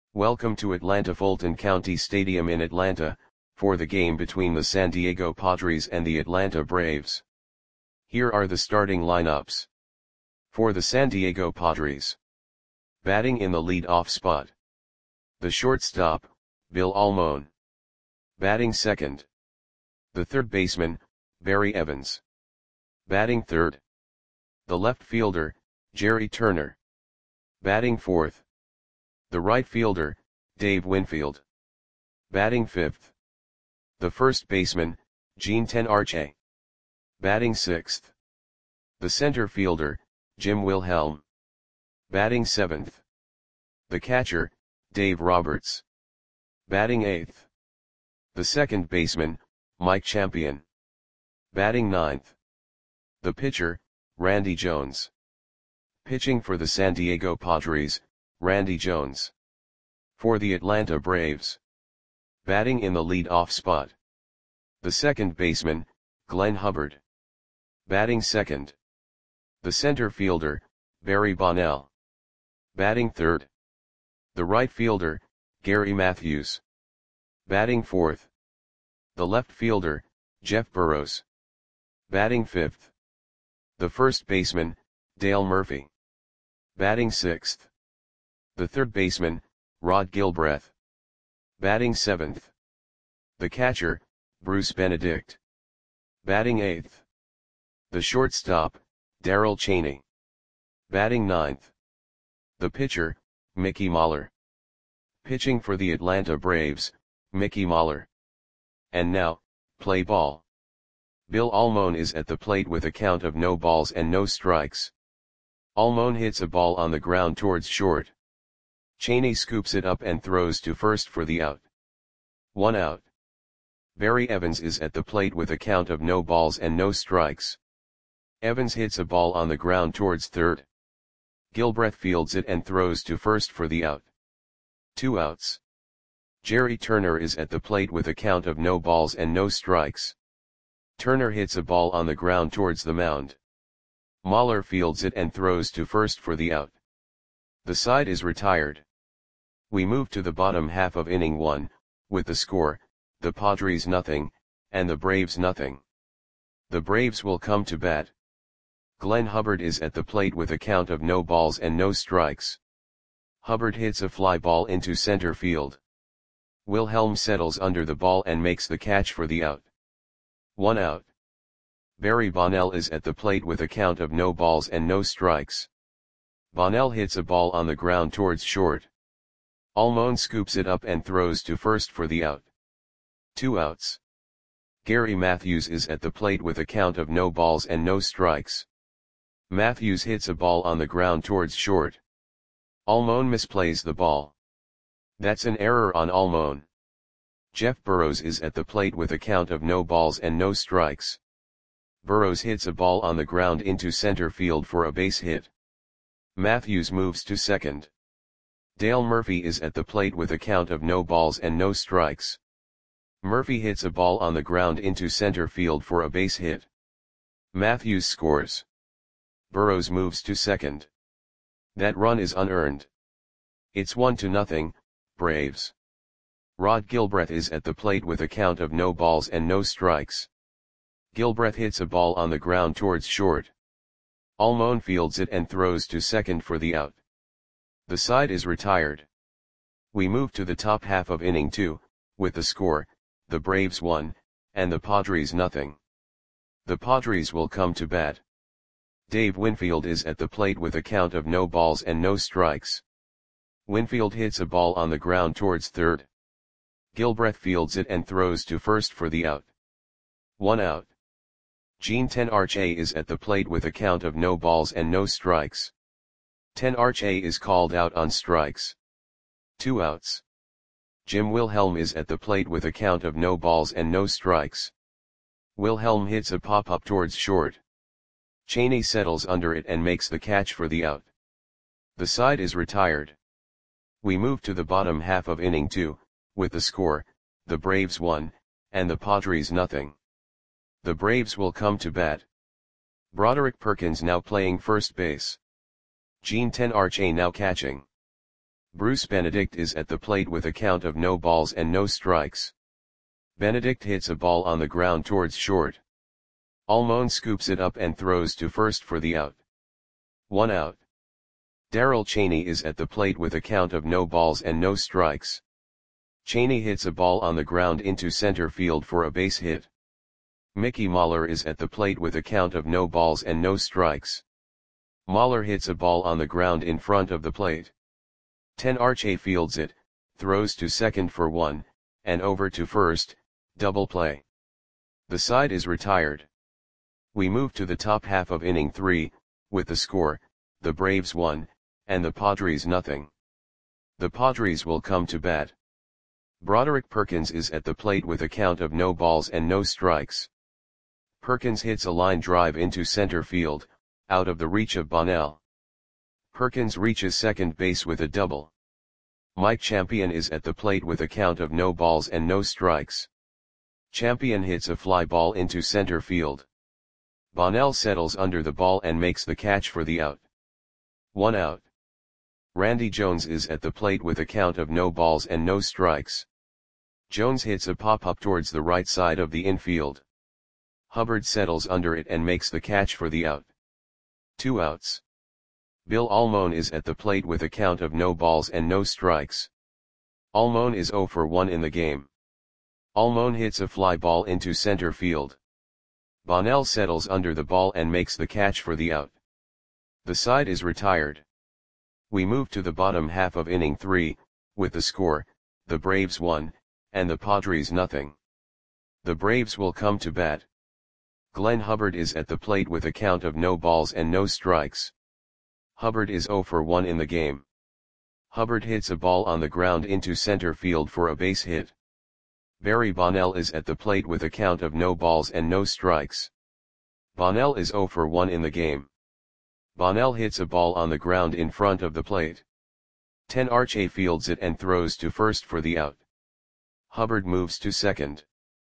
Welcome to Atlanta Fulton County Stadium in Atlanta, for the game between the San Diego Padres and the Atlanta Braves. Here are the starting lineups. For the San Diego Padres. Batting in the lead-off spot. The shortstop, Bill Almon. Batting second. The third baseman, Barry Evans. Batting third. The left fielder, Jerry Turner. Batting fourth. The right fielder, Dave Winfield. Batting fifth. The first baseman, Gene Tenarche. Batting sixth. The center fielder, Jim Wilhelm. Batting seventh. The catcher, Dave Roberts. Batting eighth. The second baseman, Mike Champion. Batting ninth. The pitcher, Randy Jones. Pitching for the San Diego Padres, Randy Jones. For the Atlanta Braves. Batting in the lead-off spot. The second baseman, Glenn Hubbard. Batting second. The center fielder, Barry Bonnell. Batting third. The right fielder, Gary Matthews. Batting fourth. The left fielder, Jeff Burrows. Batting fifth. The first baseman, Dale Murphy. Batting sixth. The third baseman, Rod Gilbreth. Batting seventh. The catcher, Bruce Benedict. Batting eighth. The shortstop, Darrell Chaney. Batting ninth. The pitcher, Mickey Mahler. Pitching for the Atlanta Braves, Mickey Mahler. And now, play ball. Bill Almon is at the plate with a count of no balls and no strikes. Almon hits a ball on the ground towards short. Chaney scoops it up and throws to first for the out. 1 out. Barry Evans is at the plate with a count of no balls and no strikes. Evans hits a ball on the ground towards third. Gilbreth fields it and throws to first for the out. 2 outs. Jerry Turner is at the plate with a count of no balls and no strikes. Turner hits a ball on the ground towards the mound. Mahler fields it and throws to first for the out. The side is retired. We move to the bottom half of inning 1, with the score, the Padres nothing, and the Braves nothing. The Braves will come to bat. Glenn Hubbard is at the plate with a count of no balls and no strikes. Hubbard hits a fly ball into center field. Wilhelm settles under the ball and makes the catch for the out. 1 out. Barry Bonnell is at the plate with a count of no balls and no strikes. Bonnell hits a ball on the ground towards short. Almon scoops it up and throws to first for the out. 2 outs. Gary Matthews is at the plate with a count of no balls and no strikes. Matthews hits a ball on the ground towards short. Almon misplays the ball. That's an error on Almon. Jeff Burrows is at the plate with a count of no balls and no strikes. Burrows hits a ball on the ground into center field for a base hit. Matthews moves to second. Dale Murphy is at the plate with a count of no balls and no strikes. Murphy hits a ball on the ground into center field for a base hit. Matthews scores. Burrows moves to second. That run is unearned. It's 1-0, Braves. Rod Gilbreth is at the plate with a count of no balls and no strikes. Gilbreth hits a ball on the ground towards short. Almon fields it and throws to second for the out. The side is retired. We move to the top half of inning 2, with the score, the Braves 1, and the Padres nothing. The Padres will come to bat. Dave Winfield is at the plate with a count of no balls and no strikes. Winfield hits a ball on the ground towards third. Gilbreth fields it and throws to first for the out. 1 out. Gene Tenarche is at the plate with a count of no balls and no strikes. Tenarche is called out on strikes. 2 outs. Jim Wilhelm is at the plate with a count of no balls and no strikes. Wilhelm hits a pop-up towards short. Chaney settles under it and makes the catch for the out. The side is retired. We move to the bottom half of inning 2, with the score, the Braves 1, and the Padres nothing. The Braves will come to bat. Broderick Perkins now playing first base. Gene Tenarche now catching. Bruce Benedict is at the plate with a count of no balls and no strikes. Benedict hits a ball on the ground towards short. Almon scoops it up and throws to first for the out. 1 out. Darrell Chaney is at the plate with a count of no balls and no strikes. Chaney hits a ball on the ground into center field for a base hit. Mickey Mahler is at the plate with a count of no balls and no strikes. Mahler hits a ball on the ground in front of the plate. 10 Arche fields it, throws to second for 1, and over to first, double play. The side is retired. We move to the top half of inning 3, with the score, the Braves 1, and the Padres nothing. The Padres will come to bat. Broderick Perkins is at the plate with a count of no balls and no strikes. Perkins hits a line drive into center field, out of the reach of Bonnell. Perkins reaches second base with a double. Mike Champion is at the plate with a count of no balls and no strikes. Champion hits a fly ball into center field. Bonnell settles under the ball and makes the catch for the out. 1 out. Randy Jones is at the plate with a count of no balls and no strikes. Jones hits a pop-up towards the right side of the infield. Hubbard settles under it and makes the catch for the out. 2 outs. Bill Almon is at the plate with a count of no balls and no strikes. Almon is 0 for 1 in the game. Almon hits a fly ball into center field. Bonnell settles under the ball and makes the catch for the out. The side is retired. We move to the bottom half of inning 3, with the score, the Braves 1, and the Padres nothing. The Braves will come to bat. Glenn Hubbard is at the plate with a count of no balls and no strikes. Hubbard is 0 for 1 in the game. Hubbard hits a ball on the ground into center field for a base hit. Barry Bonnell is at the plate with a count of no balls and no strikes. Bonnell is 0 for 1 in the game. Bonnell hits a ball on the ground in front of the plate. 10 Arche fields it and throws to first for the out. Hubbard moves to second.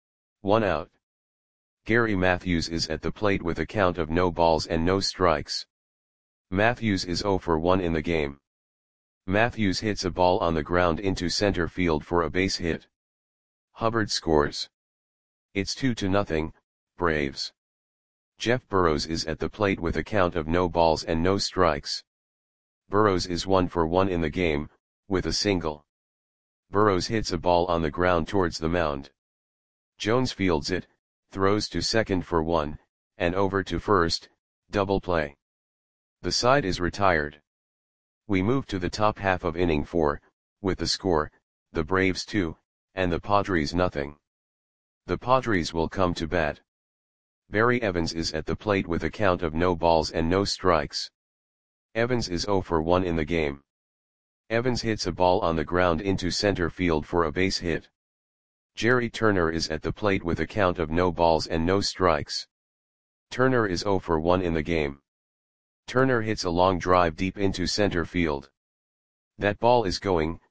1 out. Gary Matthews is at the plate with a count of no balls and no strikes. Matthews is 0 for 1 in the game. Matthews hits a ball on the ground into center field for a base hit. Hubbard scores. It's 2-0, Braves. Jeff Burrows is at the plate with a count of no balls and no strikes. Burrows is 1 for 1 in the game, with a single. Burrows hits a ball on the ground towards the mound. Jones fields it, throws to second for 1, and over to first, double play. The side is retired. We move to the top half of inning 4, with the score, the Braves 2, and the Padres nothing. The Padres will come to bat. Barry Evans is at the plate with a count of no balls and no strikes. Evans is 0 for 1 in the game. Evans hits a ball on the ground into center field for a base hit. Jerry Turner is at the plate with a count of no balls and no strikes. Turner is 0 for 1 in the game. Turner hits a long drive deep into center field. That ball is gone.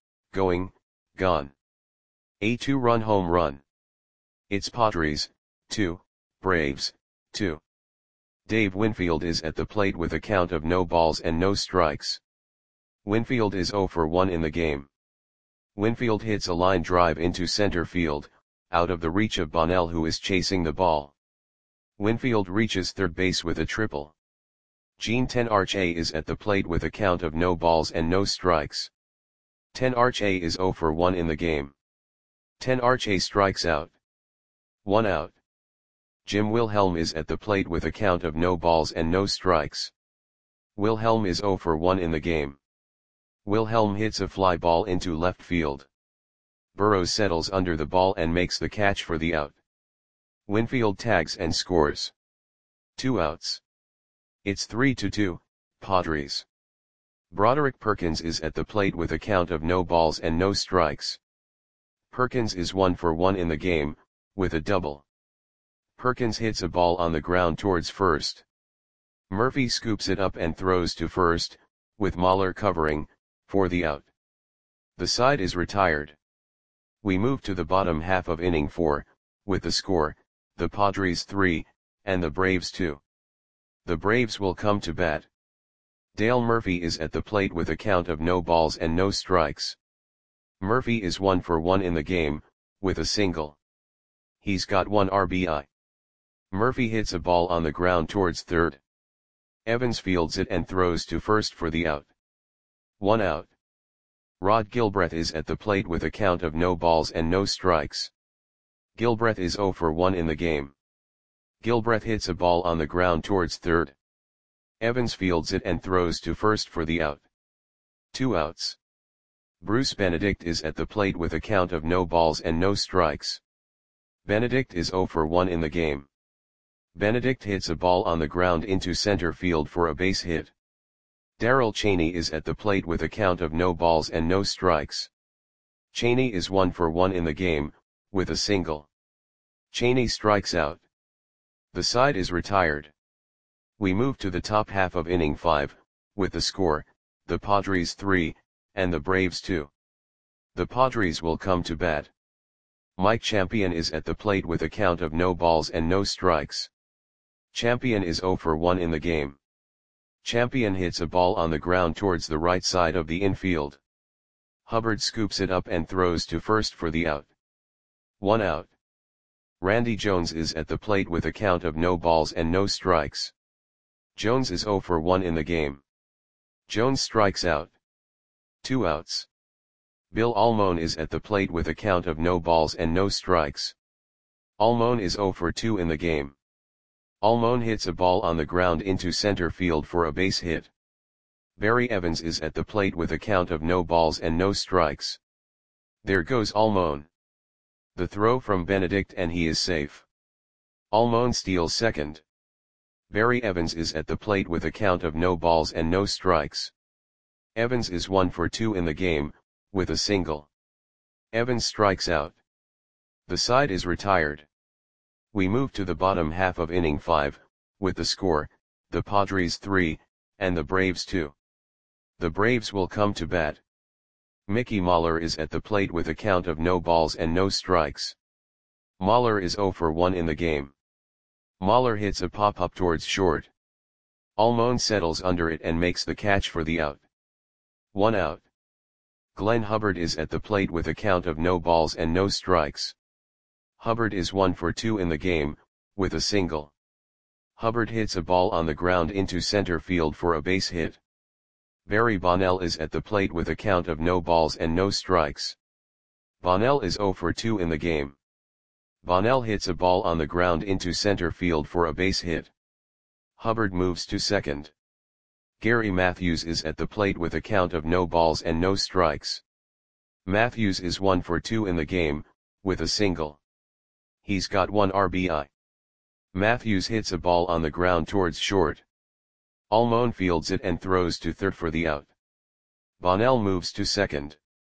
A 2-run home run. It's Padres, 2, Braves, 2. Dave Winfield is at the plate with a count of no balls and no strikes. Winfield is 0 for 1 in the game. Winfield hits a line drive into center field, out of the reach of Bonnell who is chasing the ball. Winfield reaches third base with a triple. Gene 10 Arche is at the plate with a count of no balls and no strikes. 10 Arche is 0 for 1 in the game. 10 Arche strikes out. 1 out. Jim Wilhelm is at the plate with a count of no balls and no strikes. Wilhelm is 0 for 1 in the game. Wilhelm hits a fly ball into left field. Burrows settles under the ball and makes the catch for the out. Winfield tags and scores. 2 outs. It's 3-2, Padres. Broderick Perkins is at the plate with a count of no balls and no strikes. Perkins is 1 for 1 in the game, with a double. Perkins hits a ball on the ground towards first. Murphy scoops it up and throws to first, with Mahler covering, for the out. The side is retired. We move to the bottom half of inning 4, with the score, the Padres 3, and the Braves 2. The Braves will come to bat. Dale Murphy is at the plate with a count of no balls and no strikes. Murphy is 1 for 1 in the game, with a single. He's got 1 RBI. Murphy hits a ball on the ground towards third. Evans fields it and throws to first for the out. 1 out. Rod Gilbreth is at the plate with a count of no balls and no strikes. Gilbreth is 0 for 1 in the game. Gilbreth hits a ball on the ground towards third. Evans fields it and throws to first for the out. 2 outs. Bruce Benedict is at the plate with a count of no balls and no strikes. Benedict is 0 for 1 in the game. Benedict hits a ball on the ground into center field for a base hit. Darrell Chaney is at the plate with a count of no balls and no strikes. Chaney is 1 for 1 in the game, with a single. Chaney strikes out. The side is retired. We move to the top half of inning 5, with the score, the Padres 3, and the Braves 2. The Padres will come to bat. Mike Champion is at the plate with a count of no balls and no strikes. Champion is 0 for 1 in the game. Champion hits a ball on the ground towards the right side of the infield. Hubbard scoops it up and throws to first for the out. 1 out. Randy Jones is at the plate with a count of no balls and no strikes. Jones is 0 for 1 in the game. Jones strikes out. 2 outs. Bill Almon is at the plate with a count of no balls and no strikes. Almon is 0 for 2 in the game. Almon hits a ball on the ground into center field for a base hit. Barry Evans is at the plate with a count of no balls and no strikes. There goes Almon. The throw from Benedict and he is safe. Almon steals second. Barry Evans is at the plate with a count of no balls and no strikes. Evans is 1 for 2 in the game, with a single. Evans strikes out. The side is retired. We move to the bottom half of inning 5, with the score, the Padres 3, and the Braves 2. The Braves will come to bat. Mickey Mahler is at the plate with a count of no balls and no strikes. Mahler is 0 for 1 in the game. Mahler hits a pop-up towards short. Almon settles under it and makes the catch for the out. 1 out. Glenn Hubbard is at the plate with a count of no balls and no strikes. Hubbard is 1 for 2 in the game, with a single. Hubbard hits a ball on the ground into center field for a base hit. Barry Bonnell is at the plate with a count of no balls and no strikes. Bonnell is 0 for 2 in the game. Bonnell hits a ball on the ground into center field for a base hit. Hubbard moves to second. Gary Matthews is at the plate with a count of no balls and no strikes. Matthews is 1 for 2 in the game, with a single. He's got 1 RBI. Matthews hits a ball on the ground towards short. Almon fields it and throws to third for the out. Bonnell moves to second.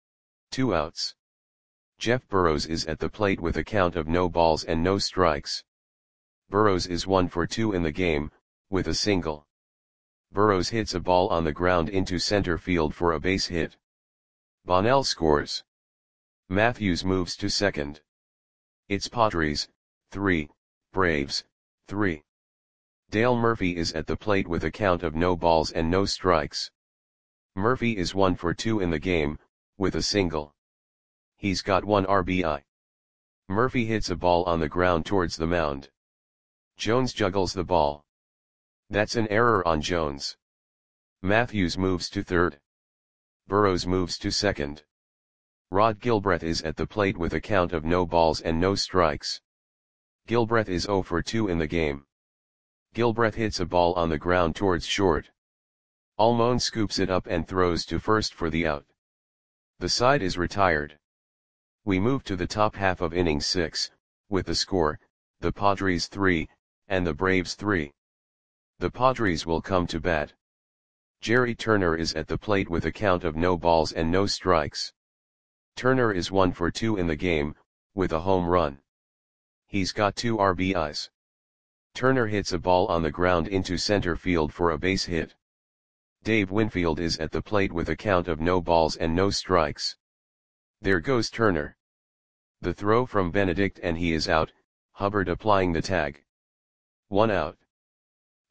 2 outs. Jeff Burrows is at the plate with a count of no balls and no strikes. Burrows is 1 for 2 in the game, with a single. Burrows hits a ball on the ground into center field for a base hit. Bonnell scores. Matthews moves to second. It's Padres 3, Braves 3. Dale Murphy is at the plate with a count of no balls and no strikes. Murphy is 1 for 2 in the game, with a single. He's got 1 RBI. Murphy hits a ball on the ground towards the mound. Jones juggles the ball. That's an error on Jones. Matthews moves to third. Burrows moves to second. Rod Gilbreth is at the plate with a count of no balls and no strikes. Gilbreth is 0 for 2 in the game. Gilbreth hits a ball on the ground towards short. Almon scoops it up and throws to first for the out. The side is retired. We move to the top half of inning 6, with the score, the Padres 3, and the Braves 3. The Padres will come to bat. Jerry Turner is at the plate with a count of no balls and no strikes. Turner is 1 for 2 in the game, with a home run. He's got 2 RBIs. Turner hits a ball on the ground into center field for a base hit. Dave Winfield is at the plate with a count of no balls and no strikes. There goes Turner. The throw from Benedict and he is out, Hubbard applying the tag. 1 out.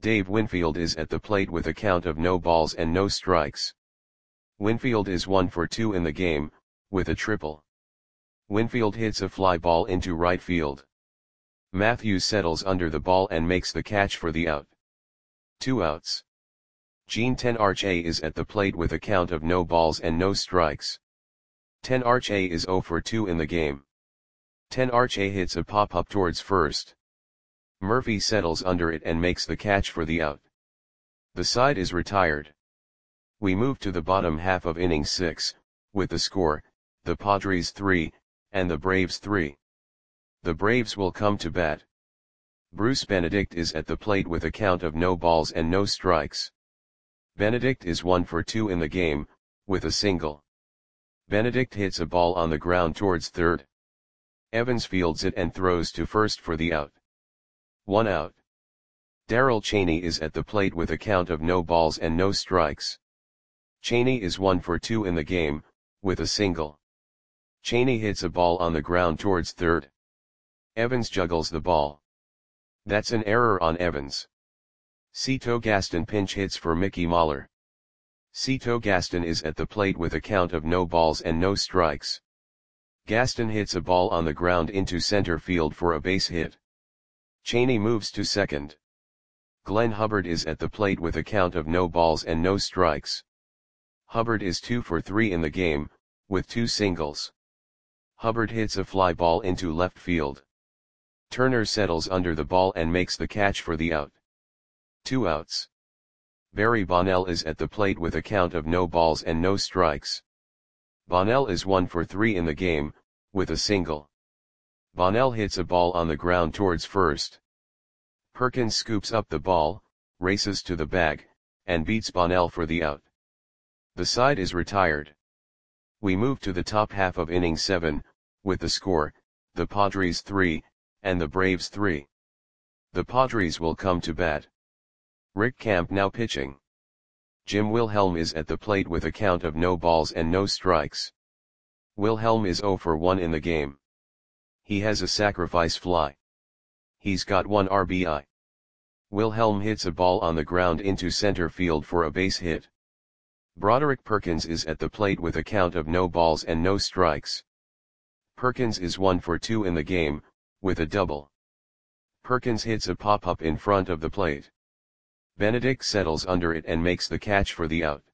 Dave Winfield is at the plate with a count of no balls and no strikes. Winfield is 1 for 2 in the game, with a triple. Winfield hits a fly ball into right field. Matthews settles under the ball and makes the catch for the out. 2 outs. Gene Tenarche is at the plate with a count of no balls and no strikes. Tenarche is 0 for 2 in the game. Tenarche hits a pop-up towards first. Murphy settles under it and makes the catch for the out. The side is retired. We move to the bottom half of inning 6, with the score, the Padres 3, and the Braves 3. The Braves will come to bat. Bruce Benedict is at the plate with a count of no balls and no strikes. Benedict is 1 for 2 in the game, with a single. Benedict hits a ball on the ground towards third. Evans fields it and throws to first for the out. 1 out. Darrell Chaney is at the plate with a count of no balls and no strikes. Chaney is 1 for 2 in the game, with a single. Chaney hits a ball on the ground towards third. Evans juggles the ball. That's an error on Evans. Cito Gaston pinch hits for Mickey Mahler. Cito Gaston is at the plate with a count of no balls and no strikes. Gaston hits a ball on the ground into center field for a base hit. Chaney moves to second. Glenn Hubbard is at the plate with a count of no balls and no strikes. Hubbard is 2 for 3 in the game, with 2 singles. Hubbard hits a fly ball into left field. Turner settles under the ball and makes the catch for the out. 2 outs. Barry Bonnell is at the plate with a count of no balls and no strikes. Bonnell is 1 for 3 in the game, with a single. Bonnell hits a ball on the ground towards first. Perkins scoops up the ball, races to the bag, and beats Bonnell for the out. The side is retired. We move to the top half of inning 7, with the score, the Padres 3, and the Braves 3. The Padres will come to bat. Rick Camp now pitching. Jim Wilhelm is at the plate with a count of no balls and no strikes. Wilhelm is 0 for 1 in the game. He has a sacrifice fly. He's got 1 RBI. Wilhelm hits a ball on the ground into center field for a base hit. Broderick Perkins is at the plate with a count of no balls and no strikes. Perkins is 1 for 2 in the game, with a double. Perkins hits a pop-up in front of the plate. Benedict settles under it and makes the catch for the out.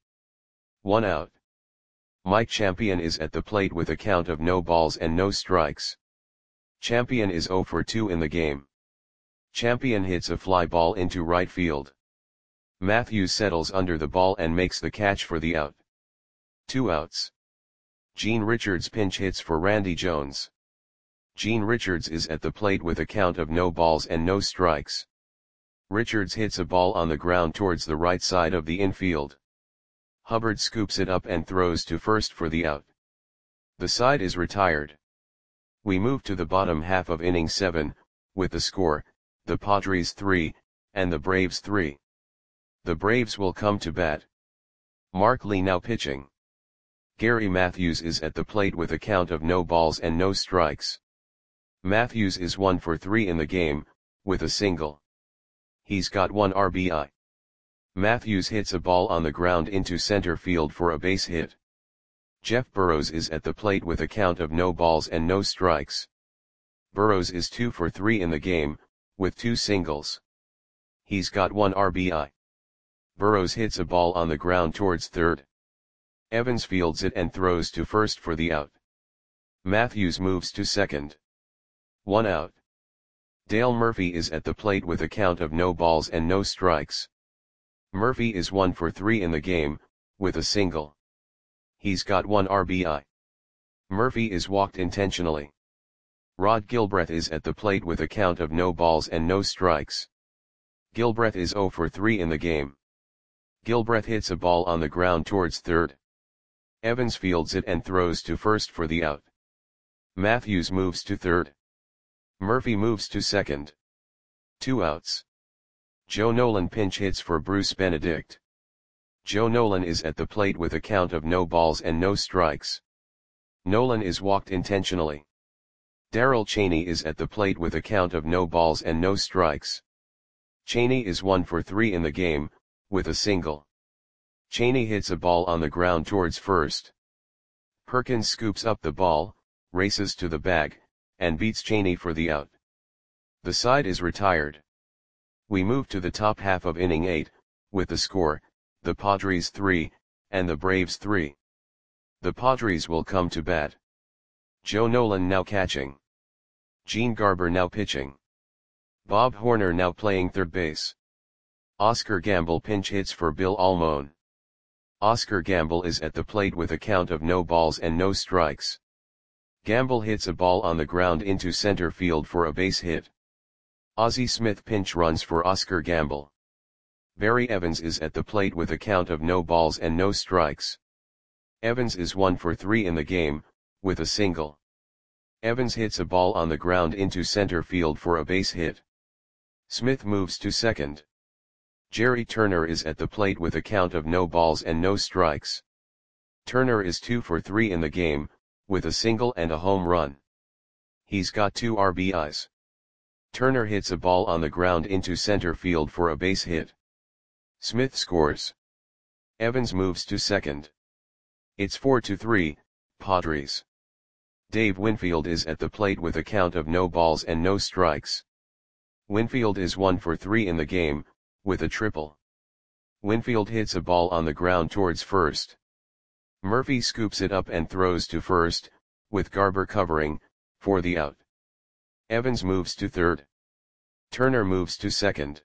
1 out. Mike Champion is at the plate with a count of no balls and no strikes. Champion is 0 for 2 in the game. Champion hits a fly ball into right field. Matthews settles under the ball and makes the catch for the out. 2 outs. Gene Richards pinch hits for Randy Jones. Gene Richards is at the plate with a count of no balls and no strikes. Richards hits a ball on the ground towards the right side of the infield. Hubbard scoops it up and throws to first for the out. The side is retired. We move to the bottom half of inning 7, with the score, the Padres 3, and the Braves 3. The Braves will come to bat. Mark Lee now pitching. Gary Matthews is at the plate with a count of no balls and no strikes. Matthews is 1 for 3 in the game, with a single. He's got 1 RBI. Matthews hits a ball on the ground into center field for a base hit. Jeff Burrows is at the plate with a count of no balls and no strikes. Burrows is 2 for 3 in the game, with 2 singles. He's got 1 RBI. Burrows hits a ball on the ground towards third. Evans fields it and throws to first for the out. Matthews moves to second. 1 out. Dale Murphy is at the plate with a count of no balls and no strikes. Murphy is 1 for 3 in the game, with a single. He's got 1 RBI. Murphy is walked intentionally. Rod Gilbreth is at the plate with a count of no balls and no strikes. Gilbreth is 0 for 3 in the game. Gilbreth hits a ball on the ground towards third. Evans fields it and throws to first for the out. Matthews moves to third. Murphy moves to second. 2 outs. Joe Nolan pinch hits for Bruce Benedict. Joe Nolan is at the plate with a count of no balls and no strikes. Nolan is walked intentionally. Darrell Chaney is at the plate with a count of no balls and no strikes. Cheney is 1 for 3 in the game, with a single. Cheney hits a ball on the ground towards first. Perkins scoops up the ball, races to the bag, and beats Cheney for the out. The side is retired. We move to the top half of inning 8, with the score, the Padres 3, and the Braves 3. The Padres will come to bat. Joe Nolan now catching. Gene Garber now pitching. Bob Horner now playing third base. Oscar Gamble pinch hits for Bill Almon. Oscar Gamble is at the plate with a count of no balls and no strikes. Gamble hits a ball on the ground into center field for a base hit. Ozzie Smith pinch runs for Oscar Gamble. Barry Evans is at the plate with a count of no balls and no strikes. Evans is 1 for 3 in the game, with a single. Evans hits a ball on the ground into center field for a base hit. Smith moves to second. Jerry Turner is at the plate with a count of no balls and no strikes. Turner is 2 for 3 in the game, with a single and a home run. He's got 2 RBIs. Turner hits a ball on the ground into center field for a base hit. Smith scores. Evans moves to second. It's 4-3, Padres. Dave Winfield is at the plate with a count of no balls and no strikes. Winfield is 1 for 3 in the game, with a triple. Winfield hits a ball on the ground towards first. Murphy scoops it up and throws to first, with Garber covering, for the out. Evans moves to third. Turner moves to second.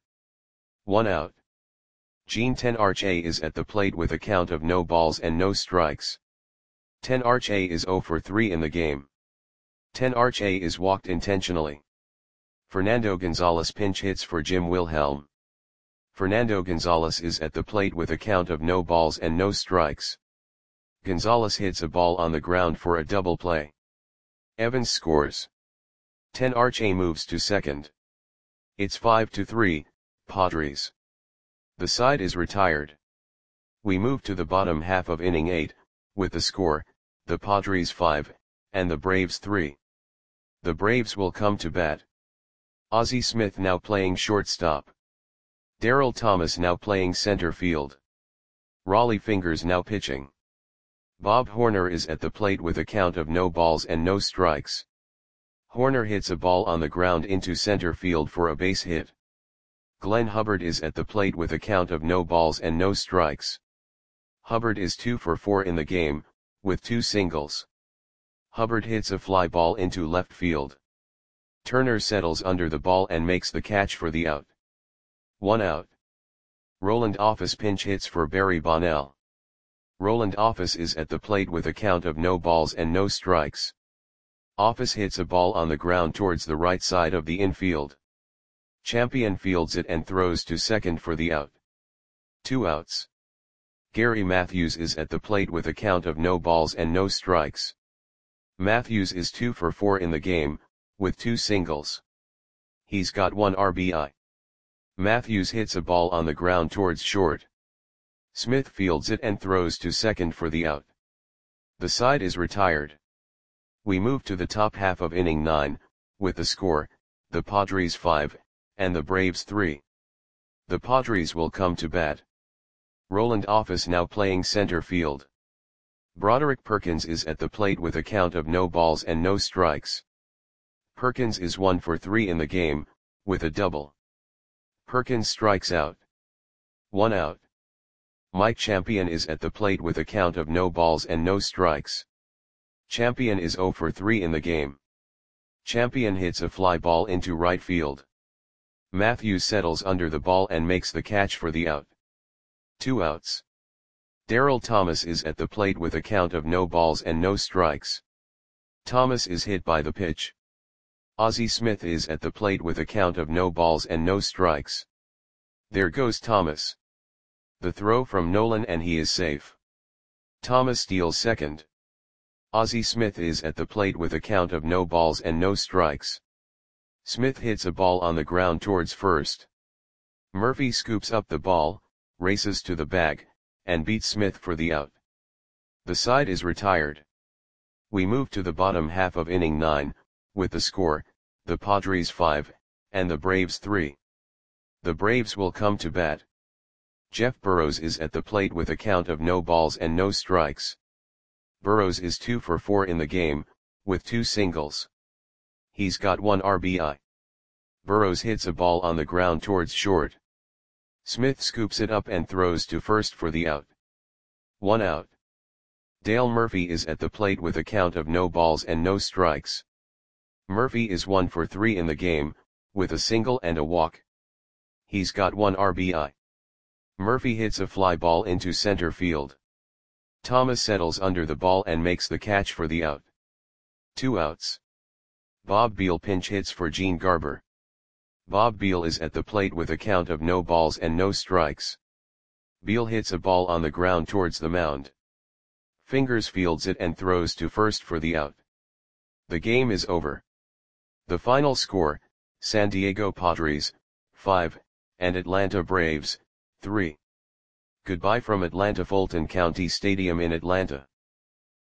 1 out. Gene Tenarche is at the plate with a count of no balls and no strikes. Tenarche is 0 for 3 in the game. Tenarche is walked intentionally. Fernando Gonzalez pinch hits for Jim Wilhelm. Fernando Gonzalez is at the plate with a count of no balls and no strikes. Gonzalez hits a ball on the ground for a double play. Evans scores. Tenarche moves to second. It's 5-3, Padres. The side is retired. We move to the bottom half of inning 8, with the score, the Padres 5, and the Braves 3. The Braves will come to bat. Ozzie Smith now playing shortstop. Darrell Thomas now playing center field. Raleigh Fingers now pitching. Bob Horner is at the plate with a count of no balls and no strikes. Horner hits a ball on the ground into center field for a base hit. Glenn Hubbard is at the plate with a count of no balls and no strikes. Hubbard is 2 for 4 in the game, with 2 singles. Hubbard hits a fly ball into left field. Turner settles under the ball and makes the catch for the out. 1 out. Roland Office pinch hits for Barry Bonnell. Roland Office is at the plate with a count of no balls and no strikes. Office hits a ball on the ground towards the right side of the infield. Champion fields it and throws to second for the out. 2 outs. Gary Matthews is at the plate with a count of no balls and no strikes. Matthews is 2 for 4 in the game, with 2 singles. He's got 1 RBI. Matthews hits a ball on the ground towards short. Smith fields it and throws to second for the out. The side is retired. We move to the top half of inning 9, with the score, the Padres 5, and the Braves 3. The Padres will come to bat. Roland Office now playing center field. Broderick Perkins is at the plate with a count of no balls and no strikes. Perkins is 1 for 3 in the game, with a double. Perkins strikes out. 1 out. Mike Champion is at the plate with a count of no balls and no strikes. Champion is 0 for 3 in the game. Champion hits a fly ball into right field. Matthews settles under the ball and makes the catch for the out. 2 outs. Darrell Thomas is at the plate with a count of no balls and no strikes. Thomas is hit by the pitch. Ozzie Smith is at the plate with a count of no balls and no strikes. There goes Thomas. The throw from Nolan and he is safe. Thomas steals second. Ozzie Smith is at the plate with a count of no balls and no strikes. Smith hits a ball on the ground towards first. Murphy scoops up the ball, races to the bag, and beats Smith for the out. The side is retired. We move to the bottom half of inning 9, with the score, the Padres 5, and the Braves 3. The Braves will come to bat. Jeff Burroughs is at the plate with a count of no balls and no strikes. Burroughs is 2 for 4 in the game, with 2 singles. He's got 1 RBI. Burroughs hits a ball on the ground towards short. Smith scoops it up and throws to first for the out. 1 out. Dale Murphy is at the plate with a count of no balls and no strikes. Murphy is 1 for 3 in the game, with a single and a walk. He's got 1 RBI. Murphy hits a fly ball into center field. Thomas settles under the ball and makes the catch for the out. 2 outs. Bob Beal pinch hits for Gene Garber. Bob Beal is at the plate with a count of no balls and no strikes. Beal hits a ball on the ground towards the mound. Fingers fields it and throws to first for the out. The game is over. The final score, San Diego Padres, 5, and Atlanta Braves, 3. Goodbye from Atlanta Fulton County Stadium in Atlanta.